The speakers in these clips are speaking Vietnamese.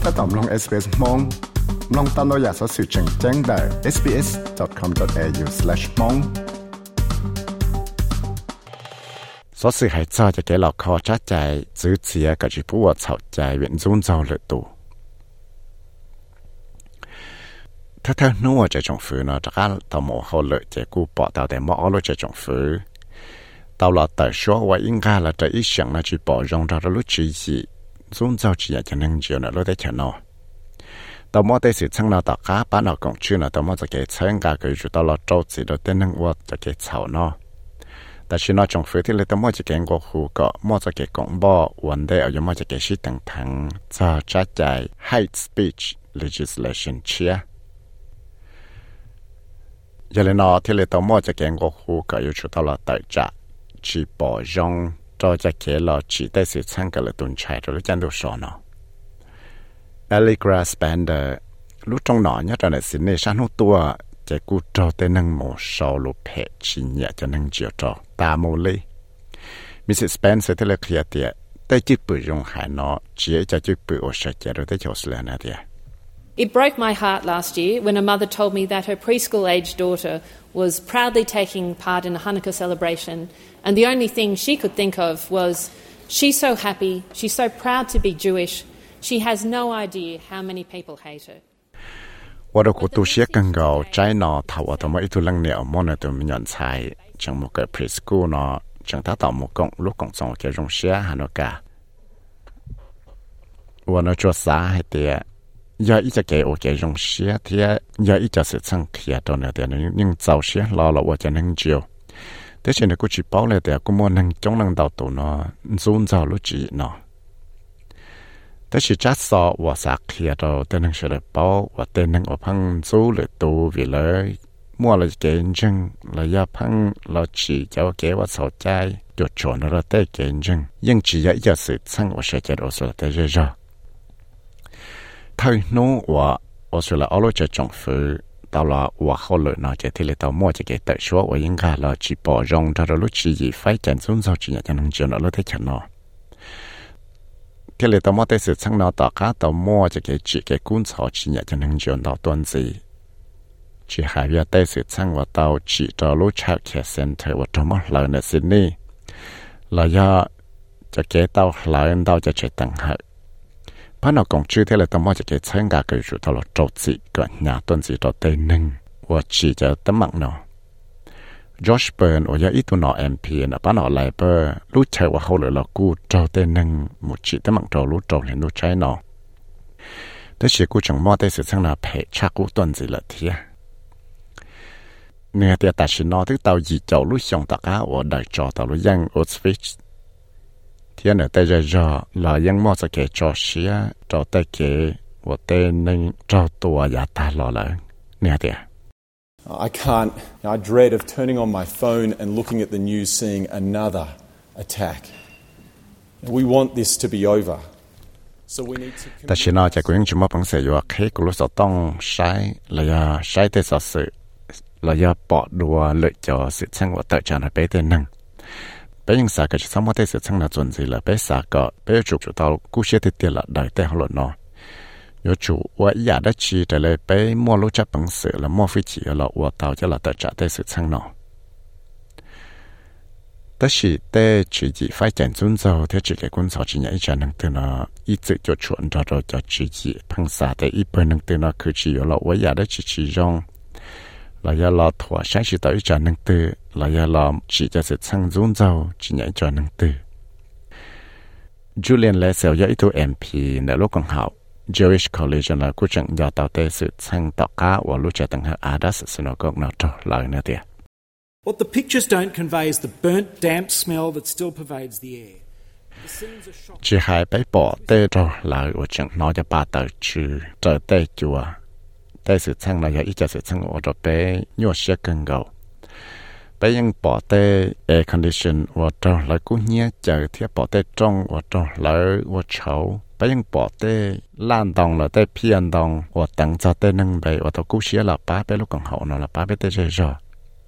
ก็ตอมลง SBS มองลองตามเราอยากสอสื่อแจ้งได้ sbs.com.au/mong สอสื่อให้เจ้าจะแก่เราคอชัดใจซื้อเสียกับจีผู้ว่าเฉาใจเวียนจุนเจ้าเลยตู่ถ้านู้ว่าจะจงฟื้นเนาะจากการต่อหมอเขาเลยจะกู้ปอดแต่หมอเราจะจงฟื้น到了แต่ชัวว่า应该了这一想呢去保障着的路自己宗教只也就能就呢路得去喏到末的是称了大家把那讲去呢到末就给参加个就到了周子了得能我就给吵喏但是那种飞的了到末就给过户个末就给广播วัน的要末就给是等等在在 hate speech legislation 切giờ lên nó thì lên tàu mua cho cái ngô khu cái yêu cầu là tại trả chỉ bảo rong cho cho cái là chỉ để sự sang cái là tuần chạy rồi chân đồ sọ nó Allegra Spander lúc trong nó nhớ ra là xin này sáng hôm tua cái cú cho tên năng một số lục hệ chỉ nhẹ cho năng chiều cho ta mô li Mrs. Spencer thì là kia tiệt tới chỉ bự rong hải nó chỉ cho chỉ bự ở sẽ chạy rồi tới chỗ sửa này tiệt It broke my heart last year when a mother told me that her preschool-aged daughter was proudly taking part in a Hanukkah celebration, and the only thing she could think of was, she's so happy, she's so proud to be Jewish, she has no idea how many people hate her. 我的国度些更高，在那头我他妈一头冷了，莫那都没人猜，像某个 preschool 呢，像他到某公路公众给用些哈那个，我那做啥还得。giờ ít cái ở cái dòng xe thì giờ ít sự sang kia đó nữa thì nhưng giàu xe lo là ở cái năng chiều thế cho nên cũng chỉ bảo là thì cũng muốn năng trong năng đầu tụ nó zoom giàu lúc chỉ nó thế chỉ chắc sao ở sát kia đó thì năng sẽ được bảo và thì năng ở phăng du lịch tụ vì lợi mua là cái chân là giờ phăng là chỉ cho cái và sầu trái được chọn nó là cái chân nhưng chỉ giờ ít sự sang ở sẽ cái đó là cái rồi thôi nó và sự là ở lối chơi trồng phứ tao là và họ lợi nó chỉ thì là tao mua chỉ cái tự số và những cái là chỉ bỏ rong ra rồi lúc chỉ gì phải chạy xuống sau chỉ cho năng chiều nó lúc thấy chán nó thì là tao mua tới sự sang nó tao cá tao mua chỉ cái cuốn sổ chỉ cho năng chiều nó tuần gì chỉ hai việc tới sự sang và tao chỉ cho lúc child care center và trong một lần ở Sydney là do cho cái tao lại tao cho chạy tăng hơnเพราะเราคงชื่อที่เราต้องมาจากการใช้งานกันอยู่ตลอดโจทย์สิก่อนหน้าต้นสิต่อเต็นึงว่าชีจะตั้งมั่งเนาะจอชเบิร์นว่าอีตัวหนอเอ็มพีนะป้าหนอไลเบอร์รู้ใช่ว่าเขาเลยเรากู้โจเต็นึงหมดชีตั้งมั่งโจรู้โจเห็นรู้ใช้เนาะแต่ชีกู้จังมอได้สื่อสั่งนาเพจชักกู้ต้นสิละเทียเนี่ยแต่ตัดสินนอที่เตาหยีเจ้ารู้ส่งตะก้าว่าได้จอตารู้ยังอุสฟิชthiên ở đây giờ là những món sẽ kể cho xía cho tới kể và tên nên cho tua giả ta lo lắng nè tiệt. I can't. I dread of turning on my phone and looking at the news, seeing another attack. We want this to be over. So we need to. Ta chỉ nói cho quý chúng ta bằng sự yêu khi của lúc sau tông sai là sai tới sự sự là do bỏ đùa lợi cho sự sang của tự trả lời bé tên năng. Bây giờ sao cái sự sống tới sự sang là chuẩn gì là bé sao có bé chủ tao cú sẽ tiếp tiền là đại tế họ nó nhớ chủ và nhà đã chỉ trả lời bé mua lúa chấp bằng sự là mua phi chỉ là và tao cho là tự trả tới sự sang nó tất chỉ tế chỉ phải chẳng tuân thủ theo chỉ cái quân sự chỉ nhảy cho năng từ nó ít tự cho chuẩn rồi cho chỉ bằng xã tới ít bên năng từ nó cứ chỉ là và nhà đã chỉ rong là do lo thua sáng chỉ tới cho năng từ là do lo chỉ cho sự sang tuân thủ chỉ nhảy cho năng từ Julian Lessell do ít MPในlúc còn học Jewish College là quyết định do tạo tế sự sang tạo cá và lúc trẻ tăng hợp Adas Synagogue nào cho lời nữa tiệt. What the pictures don't convey is the burnt, damp smell that still pervades the air. Chỉ hai bé bỏ tế cho lời và chẳng nói cho bà tờ chữ trở tế chùa. Tế sự sang là do ít cho sự sang ở đó bé nhua xe cân gầu. Béยังbỏ tế air condition và cho lời cú nhé chờ thiết bỏ tế trong và cho lời và chấu. Béยังbỏ tế lan đồng là tế phiền đồng và tặng cho tế nâng bày và tao cú xe là bá bé lúc còn hậu nó là bá bé tế rơi rồi.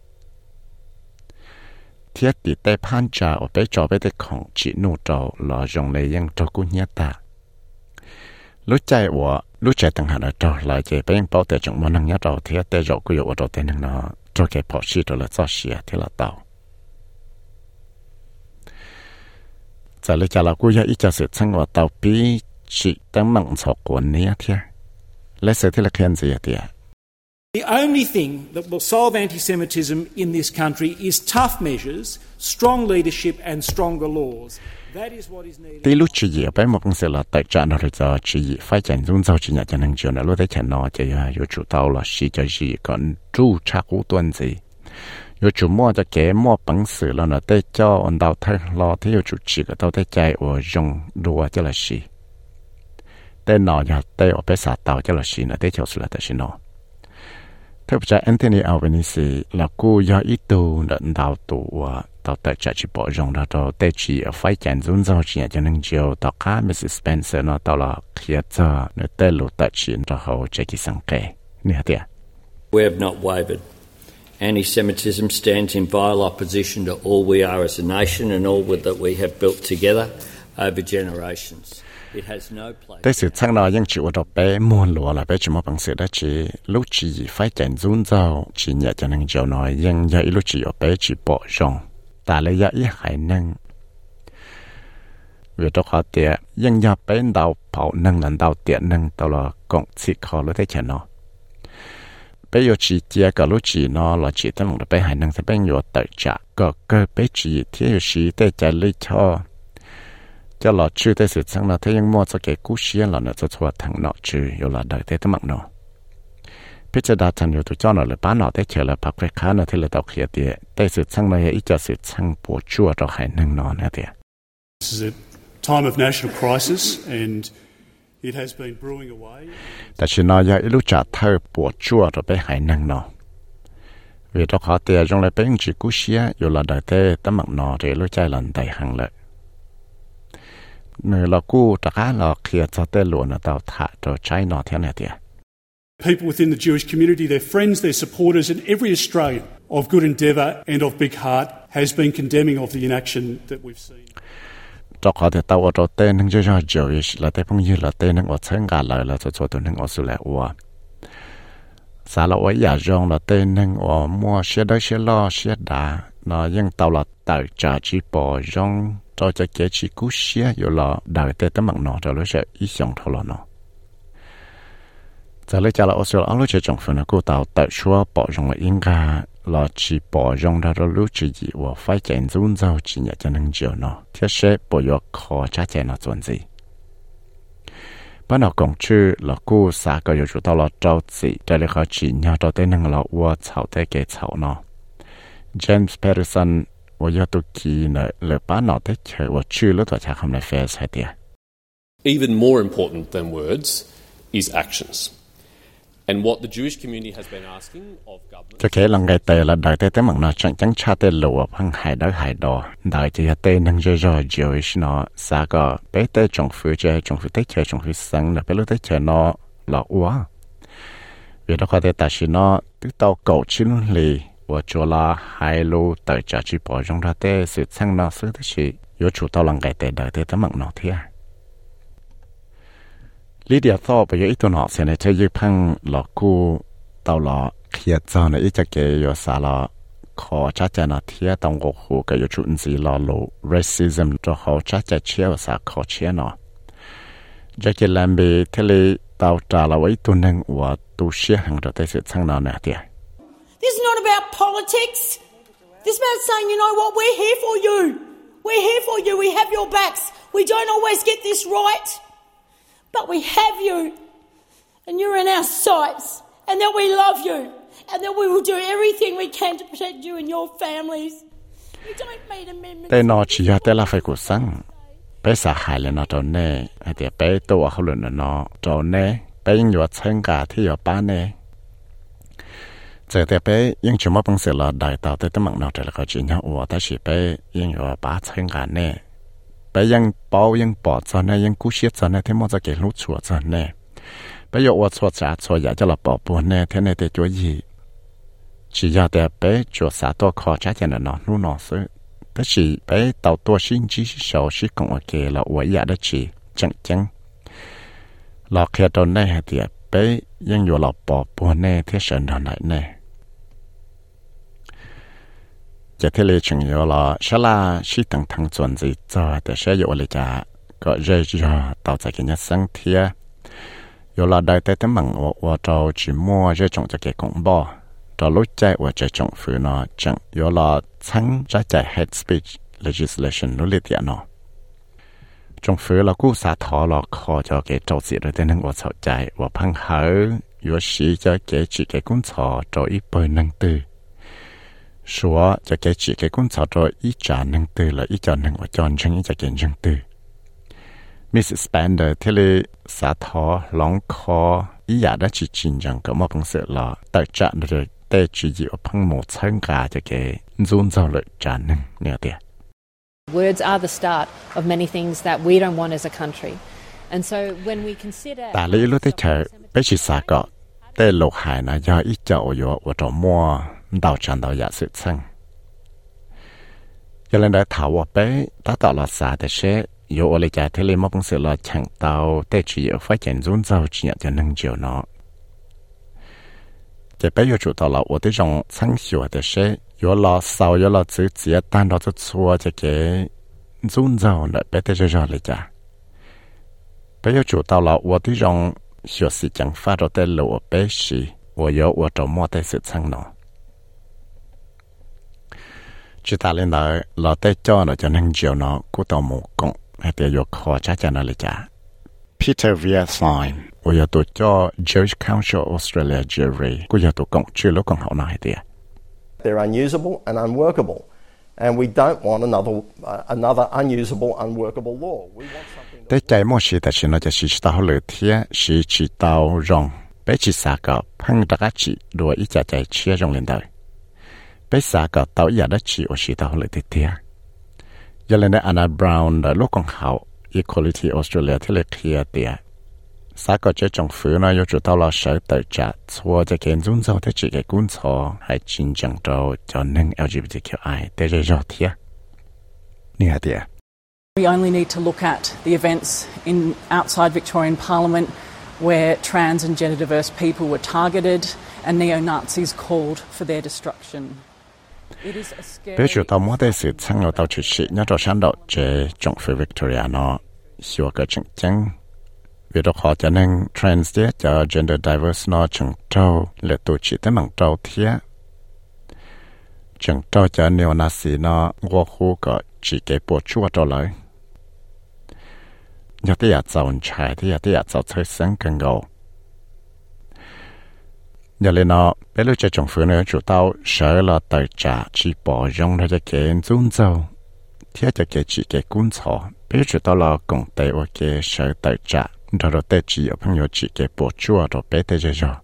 Thiết thì tế phan trả ở bé cho bé tế khổng chỉ nụ trầu là dòng nàyยังcho cú nhé ta. lúc chạy của lúc chạy từng hàng ở trâu lại chạy bên bảo tệ trong món năng nhớ trâu thì tệ rộ của yêu trâu tệ năng nó trâu cái bỏ xí rồi là cho xí thì là tàu giờ lúc chạy là của yêu ít cho sự sang vào tàu bí chỉ đang mặn sọ của nia thế lấy sự thì là khen gì thế The only thing that will solve anti-Semitism in this country is tough measures, strong leadership and stronger laws. That is what is needed. tí lúc chỉ dễ bé một con sự là tại trận rồi giờ chỉ phải chạy dung dâu chỉ nhà cho nên chiều này lúc đấy chạy nó chỉ yêu chủ tàu là chỉ cho gì còn chú cha cũ tuần gì yêu chủ mua cho kẻ mua bằng sự là nó để cho ông đào thay lo thì yêu chủ chỉ có tàu để chạy ở dùng đùa cho là gì để nó nhà để ở bên xã tàu cho là gì nó để cho sự là tại gì nó theo cha Anthony Albanese là cô do ít tu nhận đào tụ tàu tại chạy chỉ bỏ rong ra cho để chỉ ở phải chạy dung dâu chỉ cho nên chiều tàu cá Mrs Spencer nó tàu là kia cho nó để lụt tại chỉ cho họ chạy cái sang kề nè thế We have not wavered. Anti-Semitism stands in vile opposition to all we are as a nation and all that we have built together over generations. It has no place. tới sự sang nó ยัง chịu đọc bé muôn lúa là bé chỉ một bằng sự đó chỉ lúc chỉ phải chạy run dâu chỉ nhẹ cho nên chiều nói ยัง giờ lúc chỉ ở bé chỉ bỏ rong ta lấy giá ít hải năng vì đó họ tiệt ยัง giờ bé đào bảo năng lần đào tiệt năng tao là cộng xịt khó lúc thế chả nó bây giờ chỉ chia cả lúc chỉ nó là chỉ tao lòng bé hải năng sẽ bé nhiều tự trả có cơ bé chỉ thế chỉ để trả lấy cho là chưa tới sự sang là thế nhưng mua cho cái cú xía là nó cho thua thằng nọ chứ yêu là đợi tới tấm mặt nó bây giờ đã thành nhiều tụi cho nó là bán nó tới chờ là bác quay khá nó thế là tao khía tiệt tới sự sang này ít cho sự sang bổ chua cho hải năng nó nè tiệt. This is a time of national crisis and it has been brewing away. tại chỉ nói giờ lúc trả thơ bổ chua cho bé hải năng nó vì đó họ tiệt trong lại bé chỉ cú xía yêu là đợi tới tấm mặt nó để lúc chạy lần đầy hàng lợi người là cú tất cả là kia cho tới luôn là tao thả cho trái nó thế này tiệt. People within the Jewish community, their friends, their supporters, and every Australian of good endeavour and of big heart has been condemning of the inaction that we've seen. cho họ thì tao ở tên năng cho Jewish là tên phong như là tên năng ở chân gà lại là cho tụi năng ở số lẻ ua xã là ở nhà rong là tên năng ở mua xe đấy xe lo xe đá nó nhưng tao là tự trả chỉ bỏ rong cho cái chỉ cú xe rồi là đợi tới tấm mặt nó rồi nó sẽ ít xong thôi là nó giờ lấy cho là Australia lúc chơi trong phần là cô tao tự xóa bỏ rong là yên cả là chỉ bỏ rong ra rồi lúc chỉ gì và phải chạy run rau chỉ nhẹ cho nên chiều nó thiết sẽ bỏ vô khó trả chạy nó chuẩn gì bắt đầu còn chưa là cô xã có chủ tao là trâu gì để lấy khó chỉ nhớ trâu tới năng làua chảo tới cái chảo nó James Patterson và do tụi kỳ nợ lỡ bán nó tới chơi và chưa lúc tuổi trẻ không lại phê sai tiệt. Even more important than words is actions. And what the Jewish community has been asking of government. cho cái lần ngày tệ là đợi tới mặt nó chẳng chẳng cha tới lụa bằng hải đỏ đợi chỉ tới năng cho Jewish nó xa có bé tới trong phía chơi trong phía tới chơi trong phía sáng là bé lúc tới chơi nó là quá vì đó có thể tại sao nó tức tao cầu chín lì và cho là hai lô tới trả chỉ bỏ trong ra tới sự sang nó sự thế gì yếu chủ tao lần ngày tệ đợi tới tấm mặt nó thế lý địa thọ bây giờ ít tuần họ sẽ này chơi dư phăng là cô tao là khi cho này ít cho cái yếu sao là khó chắc chắn là thế tao ngộ hồ cái yếu chủ gì là lộ racism cho họ chắc chắn chia và sao khó chia nó cho cái làm bị thế là tao trả là ít tuần năng và tu sửa hàng cho tới sự sang nó nè thế. This is not about politics. This is about saying, you know what, we're here for you. We're here for you. We have your backs. We don't always get this right, but we have you. And you're in our sights. And that we love you. And that we will do everything we can to protect you and your families. We don't make amendments. Đây nó chỉ là là phải cố gắng. Bé xã hại là nó trâu nè. Thì bé tôi họ luận là nó trâu nè. Bé những yếu chân cả thì yếu ba nè. Giờ thì bé những chuyện mà bằng sự là đại tạo tới tấm mạng nào trở lại có chuyện nhau ủa ta chỉ bé những yếu ba chân cả nè bé những bao những bỏ cho nè những cú xiết cho nè thế mà cho cái lút chuột cho nè bé yếu ủa chuột trả chuột giả cho là bỏ buồn nè thế này để chỗ gì chỉ giờ thì bé chuột xả to khó trả cho nó nu nó sự thế chỉ bé tàu to xin chỉ sầu chỉ còn ở kia là ủa giả đó chỉ chẳng chẳng lọ kia đồ này hay tiệt bé nhưng dù lọ bỏ bùa nè thế sơn đồ này nè chỉ thế là chừng dù lọ sẽ là chỉ từng thằng chuẩn gì cho để sẽ dù là chả có dễ dàng tạo ra cái nhất sáng thiệt dù lọ đại tế tấm bằng và trâu chỉ mua dễ trồng cho cái công bò trâu lúc chạy và dễ trồng phụ nó chẳng dù lọ chẳng trái chạy hate speech legislation nó liệt tiệt nó trong phía là cú xã thọ là khó cho cái trâu gì rồi tên của sầu chạy và phăng hở yếu sĩ cho cái chỉ cái cuốn sọ rồi ít bơi năng tư số cho cái chỉ cái cuốn sọ rồi ít trả năng tư là ít cho năng và chọn chân ít cho cái năng tư Mrs. Spender thế là xã thọ lòng khó ý giả đã chỉ chính rằng có một công sự là tại trạng rồi để chỉ dựa phăng một chân cả cho cái run rau lợi trả năng nhiều tiền. Words are the start of many things that we don't want as a country. And so when we consider ta lý lúc tới chờ bé chỉ xa cọ tê lục hải là do ít chậu yếu và trò mua đào tràn đào giả sự xăng cho nên đã thảo và bé ta tạo là xa để sẽ yếu ở lại trả thế lên mong sự là chẳng tàu tê chỉ yếu phát triển rốn rau chỉ nhận cho nâng chiều nó cái bé yếu chủ tạo là ở tới dòng xăng xỉu để sẽ yếu là sau yếu là chữ chỉ tan đó cho xua cho cái rốn rau lại bé tê cho lại trả bây giờ chủ tàu là我的人学习讲法到的路北时，我有我周末的事情呢。只打领导老在教呢，就能教呢，古到木工，还得有考察在那里家。Peter Vierstein， 我要读教 Jewish Council Australia Jury， 我要读工，去了更好那一点。 They're unusable and unworkable, and we don't want another unusable, unworkable law. We want something. 在在某些的时候，就是到了天，是知道让被去啥个碰大家去，如果一家在切中领导，被啥个到一的去，我是到了的天。原来呢，Anna Brown 的陆港好 Equality Australia ที่เลยเคลียร์เดีย啥个这政府呢，又知道了手头着，错在建中州的这个工作，还真正到就能 LGBTQI 的这热天，你看的。 We only need to look at the events in outside Victorian Parliament where trans and gender diverse people were targeted and neo-Nazis called for their destruction. It is a scary... 比如到某的事情我到处是，那就想到这政府 Victoria 呢，小个竞争，为了好就能 trans 的叫 gender diverse 呢，郑州来都去的蒙州天，郑州叫 neo-Nazi 呢，我胡个只给播出到来。有啲人就唔柴，啲有啲人就催生更高。有嚟呢，俾你只政府呢做到少了代價，只保用佢只嘅宗教，啲只嘅自己觀察，俾做到了共地或嘅少代價，到到地只有朋友自己播出到俾地只咗。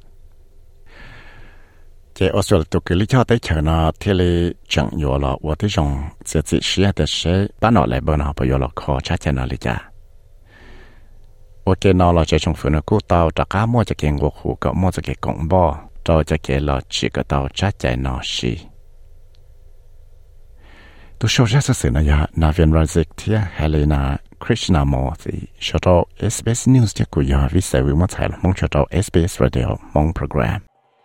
在澳洲都给你叫的钱呢，贴里整有了，我的种自己实的是把脑来不呢，不有了考察在哪里家。我给拿了这种份的股到大家摸着给我户个摸着给公报，到这给了几个到扎在那时。都说这是呢呀，那边软式贴还来那 Krishnamurthy 说到 SBS News 的故呀，为谁为么才了？蒙说到 SBS Radio 蒙 program。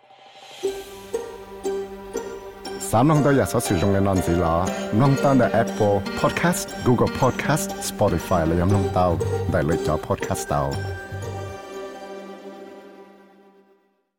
三弄到也所使用嘅軟件啦，弄到嘅 Apple Podcast、Google Podcast、Spotify 嚟咁弄到，嚟嚟咗 Podcast 到。